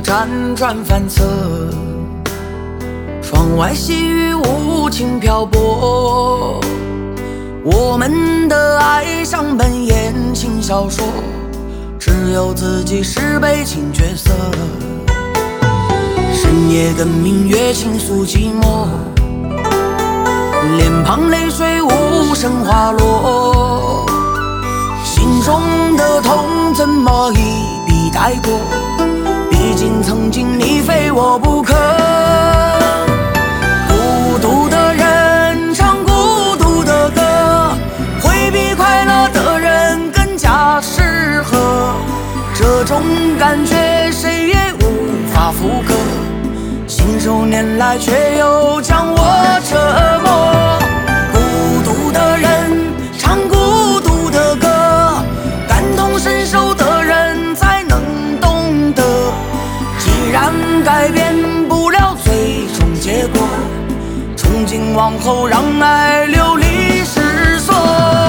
辗转反侧，窗外细雨无情漂泊。我们的爱像本言情小说，只有自己是悲情角色。深夜跟明月倾诉寂寞，脸庞泪水无声滑落。心中的痛怎么一笔带过？毕竟曾经你非我不可。孤独的人唱孤独的歌，会比快乐的人更加适合。这种感觉谁也无法复刻，信手拈来却又将我折磨。孤独的人唱孤独的歌，感同身受的人才能懂得。既然改变不了最终结果，从今往后让爱流离失所。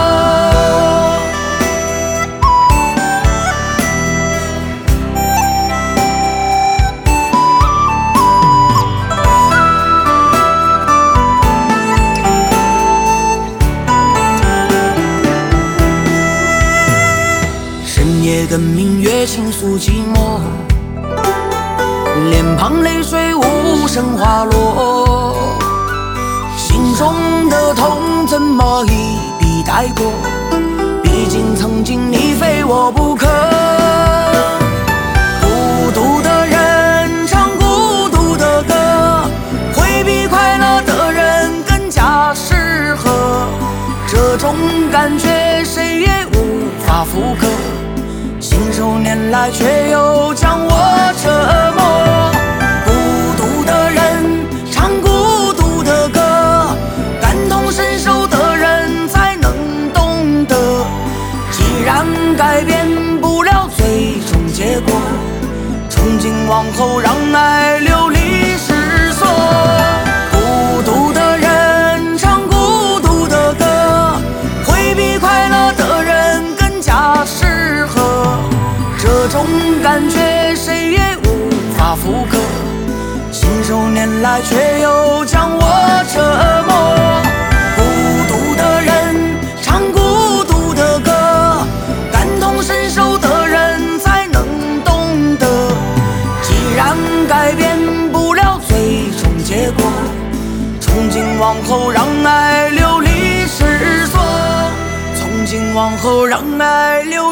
深夜跟明月倾诉寂寞，脸庞泪水无声滑落。心中的痛怎么一笔带过？毕竟曾经你非我不可。孤独的人唱孤独的歌，会比快乐的人更加适合。这种感觉谁也无法复刻，信手拈来却又将我折磨。孤独的人唱孤独的歌，感同身受的人才能懂得。既然改变不了最终结果，从今往后让爱流离失所。孤独的人唱孤独的歌，会比快乐的人更加适合。这种感觉谁也无法复刻，信手拈来却又将我折磨。孤独的人唱孤独的歌，感同身受的人才能懂得。既然改变不了最终结果，从今往后让爱流离失所。从今往后让爱流